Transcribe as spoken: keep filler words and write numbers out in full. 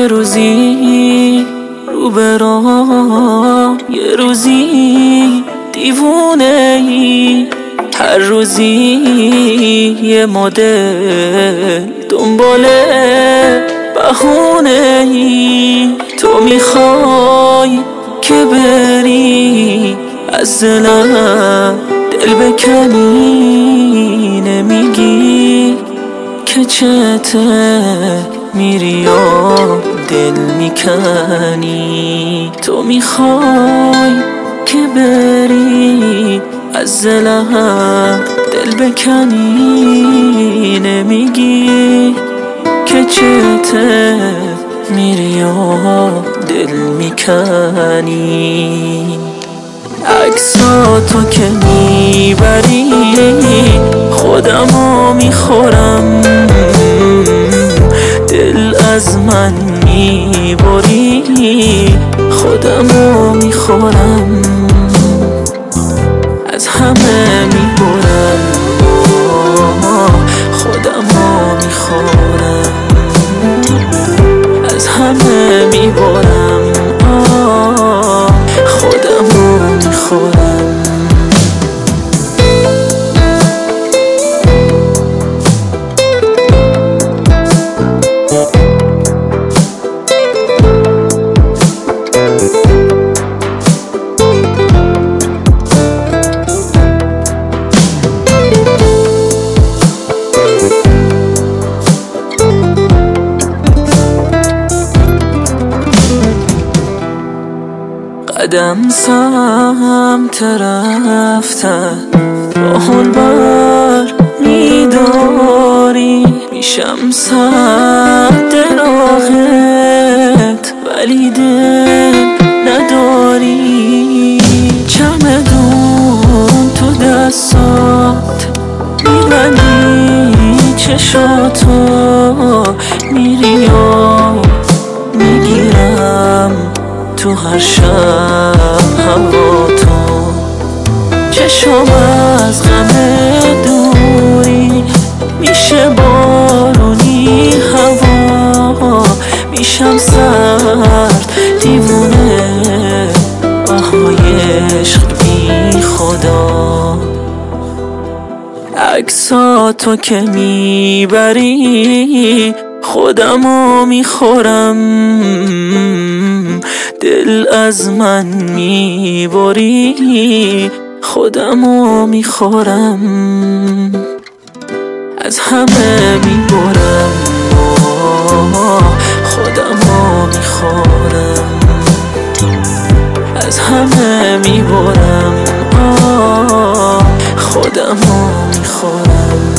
روزی رو به راه، یه روزی دیوونه ای، هر روزی یه مدل دنباله بهونه ای. تو میخوای که بری از دلم دل بکنی، نمیگی که چته میری و دل میکنی. تو میخوای که بری از دلم دل بکنی، نمیگی که چته میری و دل میکنی. عکساتو که میبری خودمو میخورم، دل از من میبری خودمو میخورم، از همه میبرم خودمو میخورم، از همه میبرم خودمو میخورم. قدم سمت رفتن با حال بر میداری، میشم سد راهت ولی دل نداری. چمدون تو دستات میبندی چشاتو، میری و میگیرم تو هر شب هوا تو. چشم از غم دوری میشه بارونی هوا، میشم سرد دیوونه آهای عشق بی خدا. عکساتو که میبری خودمو میخورم، دل از من میبری خودمو میخورم، از همه میبرم خودمو میخورم، از همه میبرم خودمو میخورم.